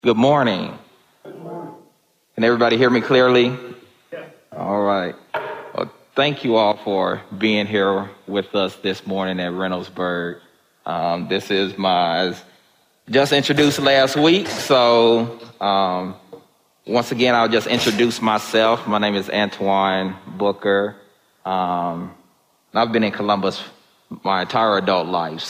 Good morning. Can everybody hear me clearly? All right. Well, thank you all for being here with us this morning at Reynoldsburg. This is just introduced last week. So once again, I'll just introduce myself. My name is Antoine Booker. I've been in Columbus my entire adult life.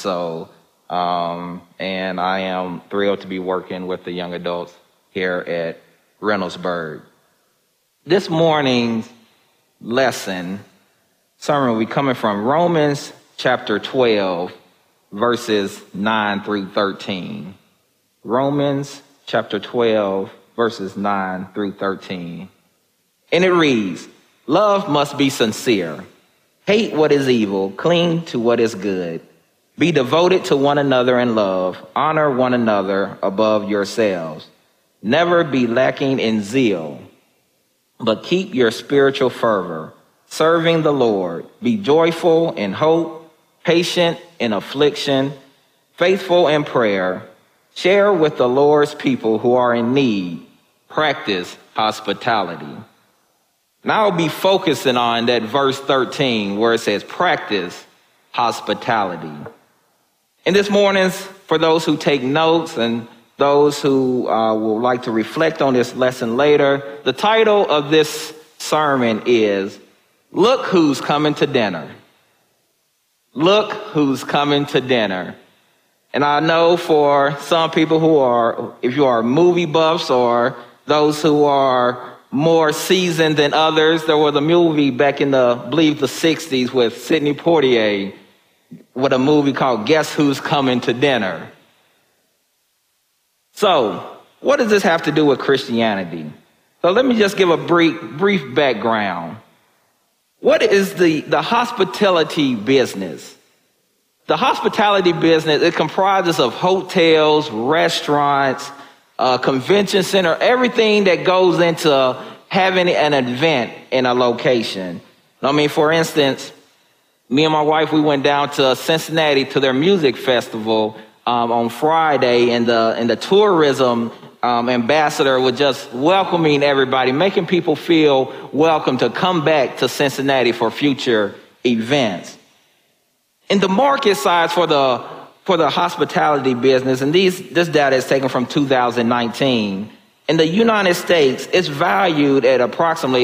And I am thrilled to be working with the young adults here at Reynoldsburg. This morning's sermon will be coming from Romans chapter 12, verses 9 through 13. Romans chapter 12, verses 9 through 13. And it reads, "Love must be sincere. Hate what is evil, cling to what is good. Be devoted to one another in love. Honor one another above yourselves. Never be lacking in zeal, but keep your spiritual fervor, serving the Lord. Be joyful in hope, patient in affliction, faithful in prayer. Share with the Lord's people who are in need. Practice hospitality." Now I'll be focusing on that verse 13 where it says practice hospitality. And this morning's, for those who take notes and those who will like to reflect on this lesson later, the title of this sermon is, "Look Who's Coming to Dinner." Look who's coming to dinner. And I know for some people if you are movie buffs or those who are more seasoned than others, there was a movie back in the 60s with Sidney Poitier, with a movie called Guess Who's Coming to Dinner. So, what does this have to do with Christianity? So let me just give a brief background. What is the hospitality business? The hospitality business, it comprises of hotels, restaurants, convention center, everything that goes into having an event in a location. I mean, for instance, me and my wife, we went down to Cincinnati to their music festival on Friday, and the tourism ambassador was just welcoming everybody, making people feel welcome to come back to Cincinnati for future events. In the market size for the hospitality business, and this data is taken from 2019, in the United States, it's valued at approximately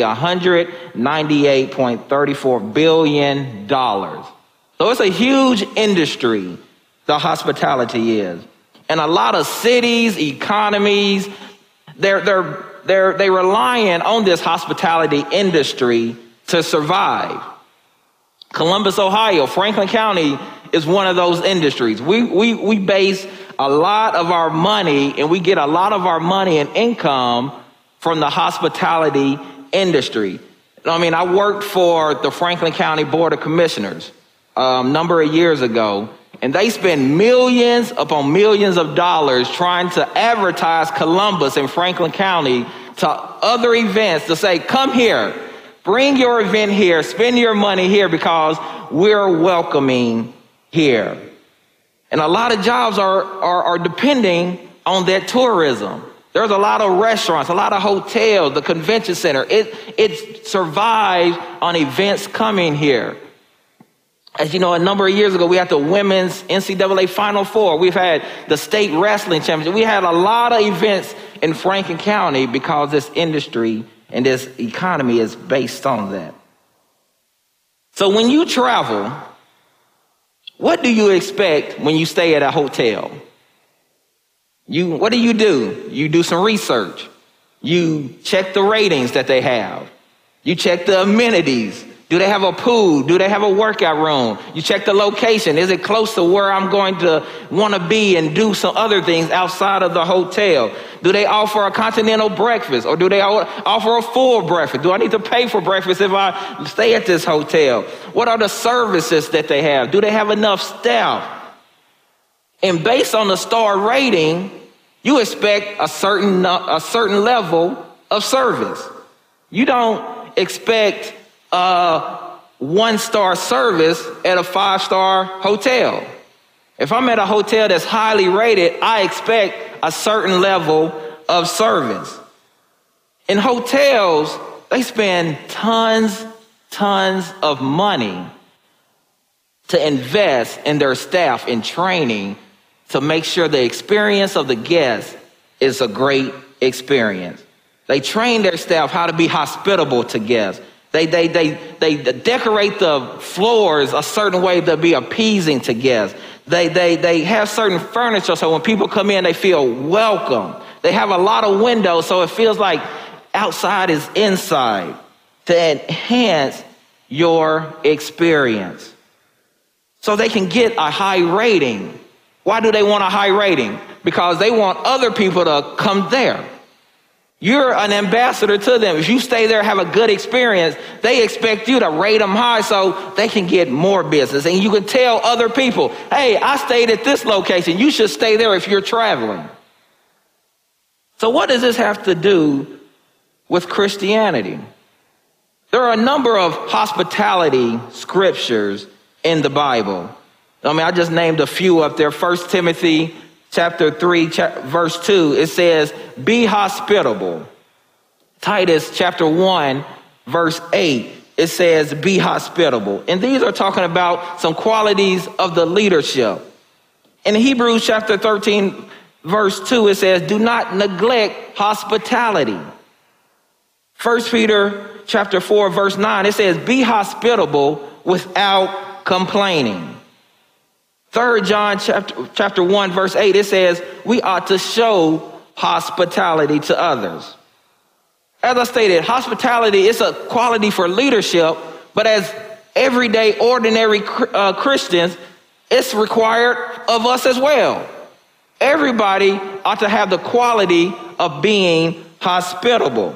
$198.34 billion. So it's a huge industry, the hospitality is. And a lot of cities, economies, they're relying on this hospitality industry to survive. Columbus, Ohio, Franklin County is one of those industries. We base a lot of our money, and we get a lot of our money and income from the hospitality industry. I mean, I worked for the Franklin County Board of Commissioners a number of years ago, and they spend millions upon millions of dollars trying to advertise Columbus and Franklin County to other events to say, come here, bring your event here, spend your money here because we're welcoming here. And a lot of jobs are depending on that tourism. There's a lot of restaurants, a lot of hotels, the convention center. It survives on events coming here. As you know, a number of years ago, we had the women's NCAA Final Four. We've had the state wrestling championship. We had a lot of events in Franklin County because this industry and this economy is based on that. So when you travel, what do you expect when you stay at a hotel? What do? You do some research. You check the ratings that they have. You check the amenities. Do they have a pool? Do they have a workout room? You check the location. Is it close to where I'm going to want to be and do some other things outside of the hotel? Do they offer a continental breakfast, or do they offer a full breakfast? Do I need to pay for breakfast if I stay at this hotel? What are the services that they have? Do they have enough staff? And based on the star rating, you expect a certain level of service. You don't expect 1-star service at a 5-star hotel. If I'm at a hotel that's highly rated, I expect a certain level of service. In hotels, they spend tons of money to invest in their staff in training to make sure the experience of the guest is a great experience. They train their staff how to be hospitable to guests. They decorate the floors a certain way to be appeasing to guests. They have certain furniture so when people come in, they feel welcome. They have a lot of windows so it feels like outside is inside to enhance your experience. So they can get a high rating. Why do they want a high rating? Because they want other people to come there. You're an ambassador to them. If you stay there, have a good experience, they expect you to rate them high so they can get more business. And you can tell other people, hey, I stayed at this location. You should stay there if you're traveling. So what does this have to do with Christianity? There are a number of hospitality scriptures in the Bible. I just named a few up there. 1 Timothy chapter 3, verse 2, it says, be hospitable. Titus chapter 1, verse 8, it says, be hospitable. And these are talking about some qualities of the leadership. In Hebrews chapter 13, verse 2, it says, do not neglect hospitality. 1 Peter chapter 4, verse 9, it says, be hospitable without complaining. 3 John chapter 1, verse 8, it says, we ought to show hospitality to others. As I stated, hospitality is a quality for leadership, but as everyday, ordinary Christians, it's required of us as well. Everybody ought to have the quality of being hospitable.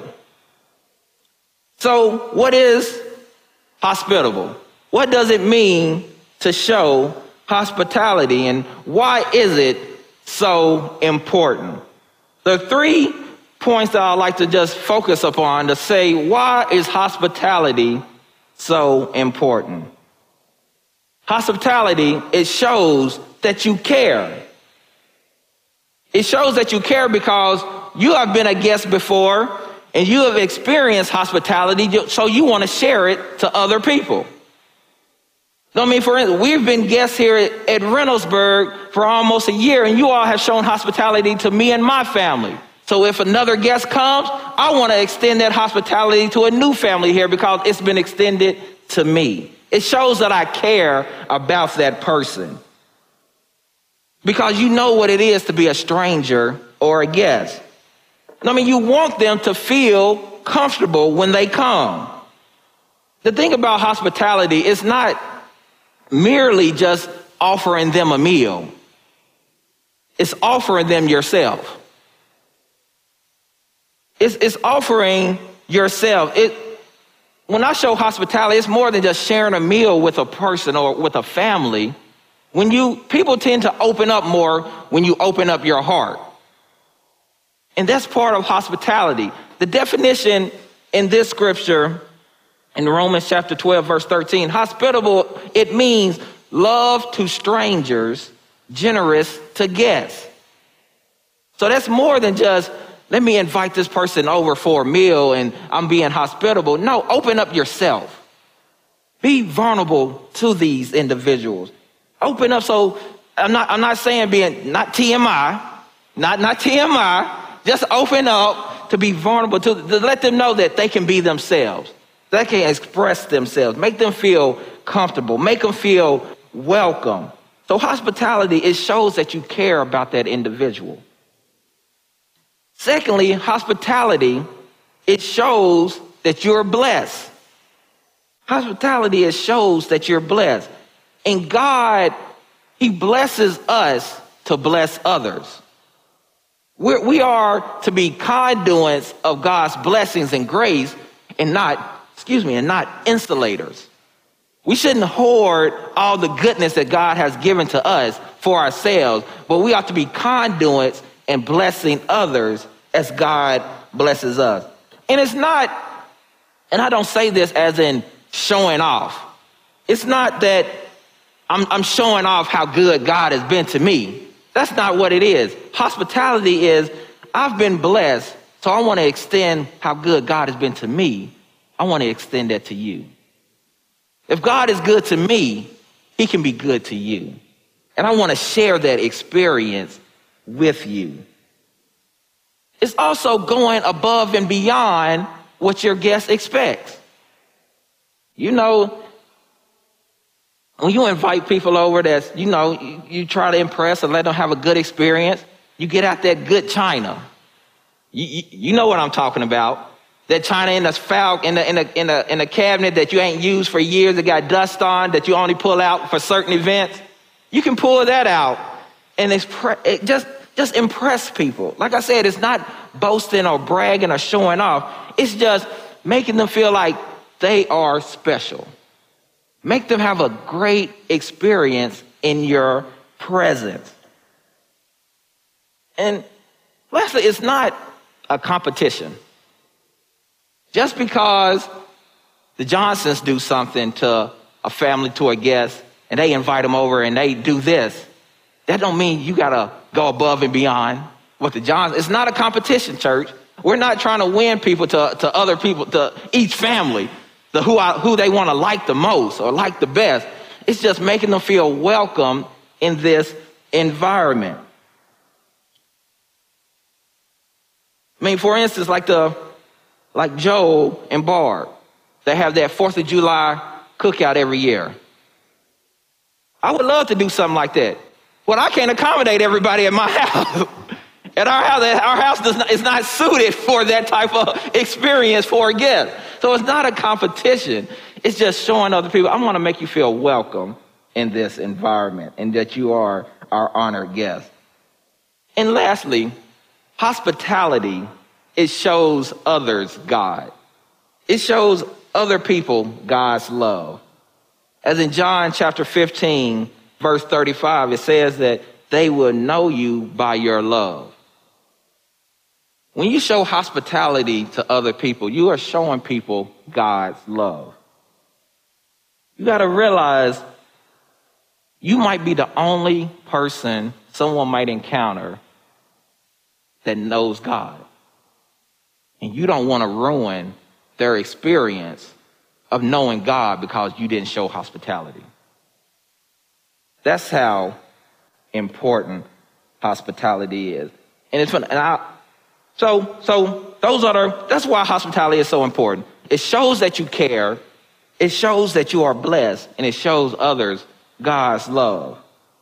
So what is hospitable? What does it mean to show hospitality, and why is it so important? There are 3 points that I'd like to just focus upon to say, why is hospitality so important? Hospitality, it shows that you care. It shows that you care because you have been a guest before and you have experienced hospitality, so you want to share it to other people. For instance, we've been guests here at Reynoldsburg for almost a year, and you all have shown hospitality to me and my family. So if another guest comes, I want to extend that hospitality to a new family here because it's been extended to me. It shows that I care about that person. Because you know what it is to be a stranger or a guest. You want them to feel comfortable when they come. The thing about hospitality is not merely just offering them a meal. It's offering them yourself. It's offering yourself. When I show hospitality, it's more than just sharing a meal with a person or with a family. People tend to open up more when you open up your heart. And that's part of hospitality. The definition in this scripture, in Romans chapter 12, verse 13, hospitable, it means love to strangers, generous to guests. So that's more than just, let me invite this person over for a meal and I'm being hospitable. No, open up yourself. Be vulnerable to these individuals. Open up. So I'm not saying being, not TMI, not TMI, just open up to be vulnerable, to let them know that they can be themselves. They can express themselves, make them feel comfortable, make them feel welcome. So hospitality, it shows that you care about that individual. Secondly, hospitality, it shows that you're blessed. Hospitality, it shows that you're blessed. And God, He blesses us to bless others. We are to be conduits of God's blessings and grace and not insulators. We shouldn't hoard all the goodness that God has given to us for ourselves, but we ought to be conduits and blessing others as God blesses us. And it's not, and I don't say this as in showing off. It's not that I'm showing off how good God has been to me. That's not what it is. Hospitality is, I've been blessed, so I want to extend how good God has been to me. I want to extend that to you. If God is good to me, he can be good to you. And I want to share that experience with you. It's also going above and beyond what your guest expects. You know, when you invite people over that's, you try to impress and let them have a good experience, you get out that good china. You know what I'm talking about. That china in the cabinet that you ain't used for years, that got dust on, that you only pull out for certain events. You can pull that out and just impress people. Like I said, it's not boasting or bragging or showing off. It's just making them feel like they are special. Make them have a great experience in your presence. And lastly, it's not a competition. Just because the Johnsons do something to a family, to a guest, and they invite them over and they do this, that don't mean you got to go above and beyond what the Johnsons. It's not a competition, church. We're not trying to win people to other people, to each family, who they want to like the most or like the best. It's just making them feel welcome in this environment. I mean, for instance, like Joel and Barb, they have that 4th of July cookout every year. I would love to do something like that. Well, I can't accommodate everybody at my house. At our house is not suited for that type of experience for a guest. So it's not a competition. It's just showing other people, I want to make you feel welcome in this environment and that you are our honored guest. And lastly, hospitality, it shows others God. It shows other people God's love. As in John chapter 15, verse 35, it says that they will know you by your love. When you show hospitality to other people, you are showing people God's love. You got to realize you might be the only person someone might encounter that knows God. And you don't want to ruin their experience of knowing God because you didn't show hospitality. That's how important hospitality is. And it's fun. That's why hospitality is so important. It shows that you care. It shows that you are blessed, and it shows others God's love.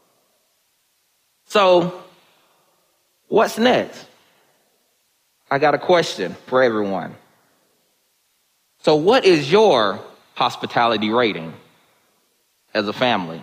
So, what's next? I got a question for everyone. So what is your hospitality rating as a family?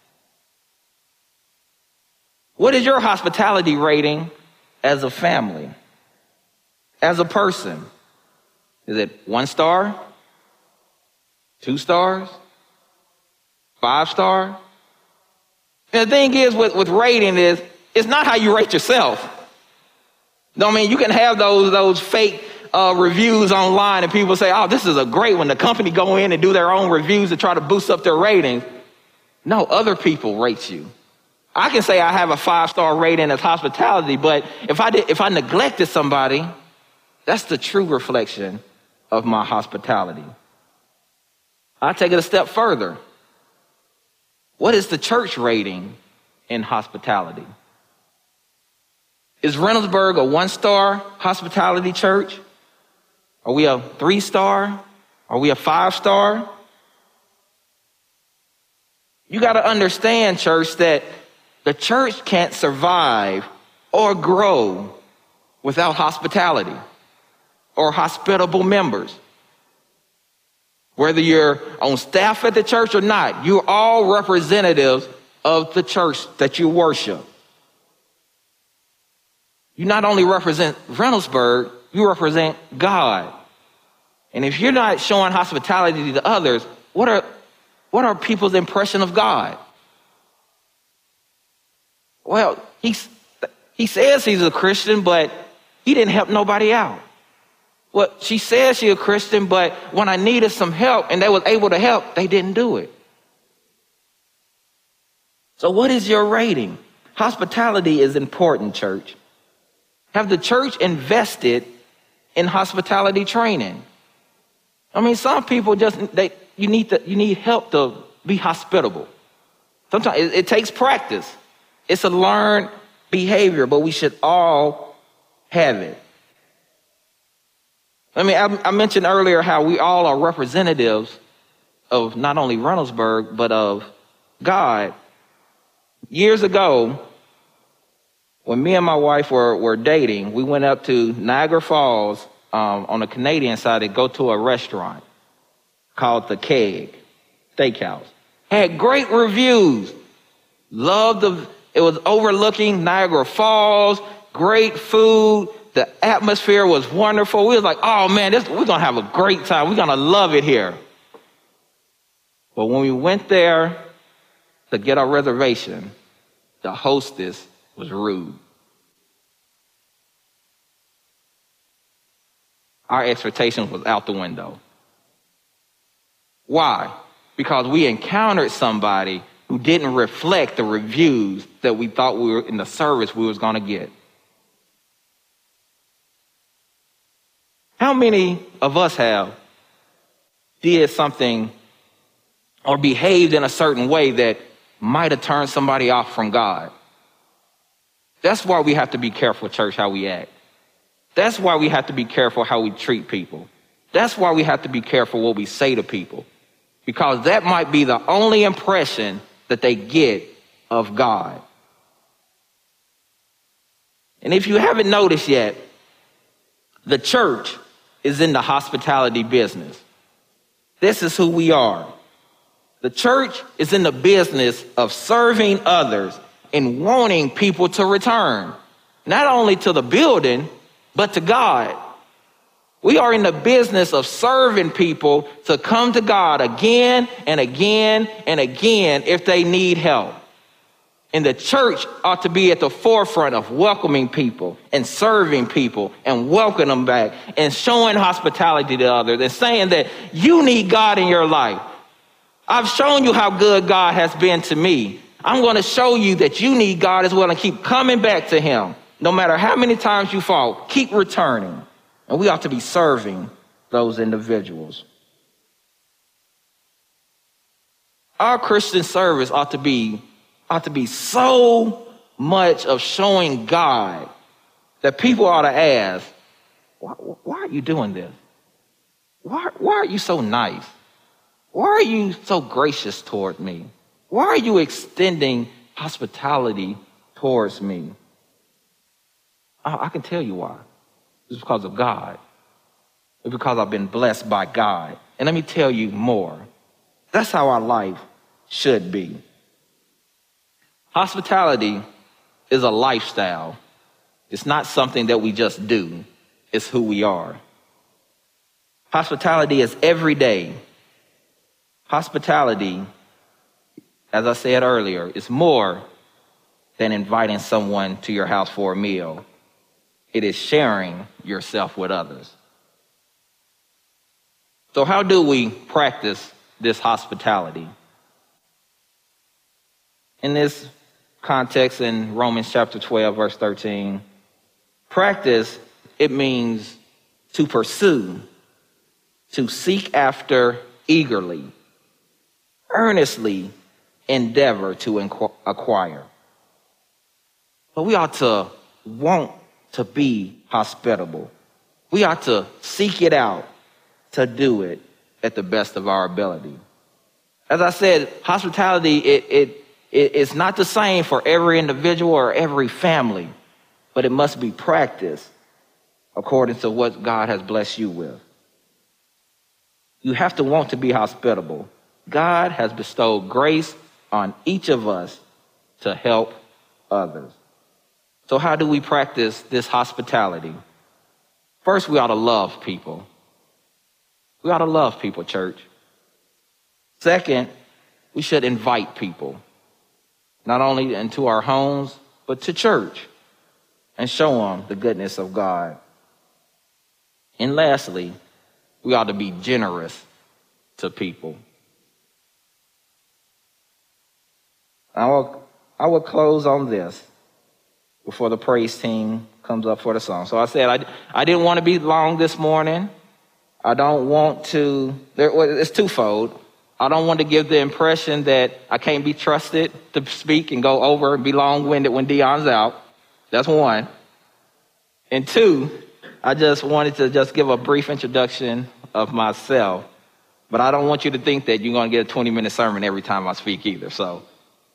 What is your hospitality rating as a family? As a person? Is it 1 star? 2 stars? 5 star? And the thing is with rating is, it's not how you rate yourself. I mean, you can have those fake reviews online and people say, oh, this is a great one. The company go in and do their own reviews to try to boost up their ratings. No, other people rate you. I can say I have a 5-star rating as hospitality, but if I neglected somebody, that's the true reflection of my hospitality. I'll take it a step further. What is the church rating in hospitality? Is Reynoldsburg a 1-star hospitality church? Are we a 3-star? Are we a 5-star? You got to understand, church, that the church can't survive or grow without hospitality or hospitable members. Whether you're on staff at the church or not, you're all representatives of the church that you worship. You not only represent Reynoldsburg, you represent God. And if you're not showing hospitality to others, what are people's impression of God? Well, he says he's a Christian, but he didn't help nobody out. Well, she says she's a Christian, but when I needed some help and they was able to help, they didn't do it. So what is your rating? Hospitality is important, church. Have the church invested in hospitality training? I mean, some people you need help to be hospitable. Sometimes it takes practice. It's a learned behavior, but we should all have it. I mentioned earlier how we all are representatives of not only Reynoldsburg, but of God. Years ago, when me and my wife were dating, we went up to Niagara Falls on the Canadian side to go to a restaurant called The Keg Steakhouse. Had great reviews. It was overlooking Niagara Falls, great food. The atmosphere was wonderful. We was like, oh man, we're going to have a great time. We're going to love it here. But when we went there to get our reservation, the hostess was rude. Our expectations was out the window. Why? Because we encountered somebody who didn't reflect the reviews that we thought we were in the service we was going to get. How many of us have did something or behaved in a certain way that might have turned somebody off from God? That's why we have to be careful, church, how we act. That's why we have to be careful how we treat people. That's why we have to be careful what we say to people, because that might be the only impression that they get of God. And if you haven't noticed yet, the church is in the hospitality business. This is who we are. The church is in the business of serving others and wanting people to return, not only to the building, but to God. We are in the business of serving people to come to God again and again and again if they need help. And the church ought to be at the forefront of welcoming people and serving people and welcoming them back and showing hospitality to others and saying that you need God in your life. I've shown you how good God has been to me. I'm going to show you that you need God as well and keep coming back to him. No matter how many times you fall, keep returning. And we ought to be serving those individuals. Our Christian service ought to be so much of showing God that people ought to ask, why are you doing this? Why are you so nice? Why are you so gracious toward me? Why are you extending hospitality towards me? I can tell you why. It's because of God. It's because I've been blessed by God. And let me tell you more. That's how our life should be. Hospitality is a lifestyle. It's not something that we just do. It's who we are. Hospitality is every day. Hospitality, as I said earlier, is more than inviting someone to your house for a meal. It is sharing yourself with others. So how do we practice this hospitality? In this context in Romans chapter 12, verse 13, practice, it means to pursue, to seek after eagerly, earnestly endeavor to acquire. But we ought to want to be hospitable. We ought to seek it out to do it at the best of our ability. As I said, hospitality, it's not the same for every individual or every family, but it must be practiced according to what God has blessed you with. You have to want to be hospitable. God has bestowed grace on each of us to help others. So how do we practice this hospitality? First, we ought to love people. We ought to love people, church. Second, we should invite people, not only into our homes, but to church, and show them the goodness of God. And lastly, we ought to be generous to people. I will close on this. before the praise team comes up for the song. So I said I didn't want to be long this morning. I don't want to, it's twofold. I don't want to give the impression that I can't be trusted to speak and go over and be long-winded when Dion's out. That's one. And two, I just wanted to just give a brief introduction of myself. But I don't want you to think that you're going to get a 20-minute sermon every time I speak either. So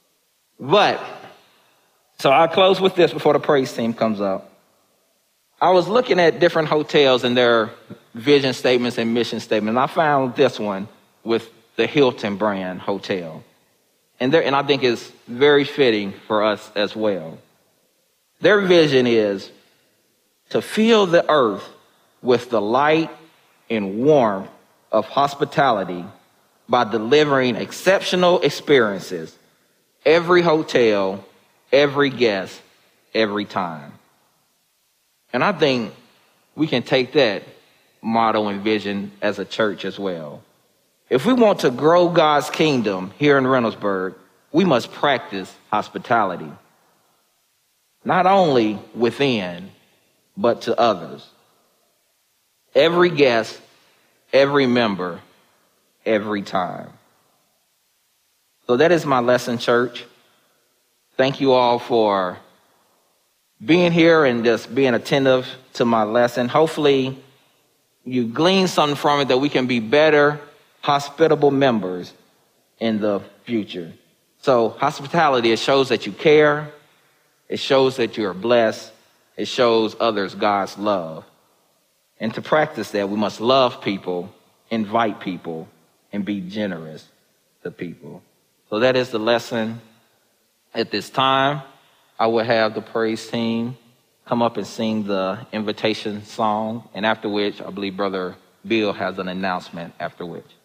I'll close with this before the praise team comes up. I was looking at different hotels and their vision statements and mission statements. And I found this one with the Hilton brand hotel. And I think it's very fitting for us as well. Their vision is to fill the earth with the light and warmth of hospitality by delivering exceptional experiences every hotel, every guest, every time. And I think we can take that motto and vision as a church as well. If we want to grow God's kingdom here in Reynoldsburg, we must practice hospitality, not only within, but to others. Every guest, every member, every time. So that is my lesson, church. Thank you all for being here and just being attentive to my lesson. Hopefully you glean something from it that we can be better, hospitable members in the future. So hospitality, it shows that you care. It shows that you're blessed. It shows others God's love. And to practice that, we must love people, invite people, and be generous to people. So that is the lesson. At this time, I will have the praise team come up and sing the invitation song, and after which, I believe Brother Bill has an announcement after which.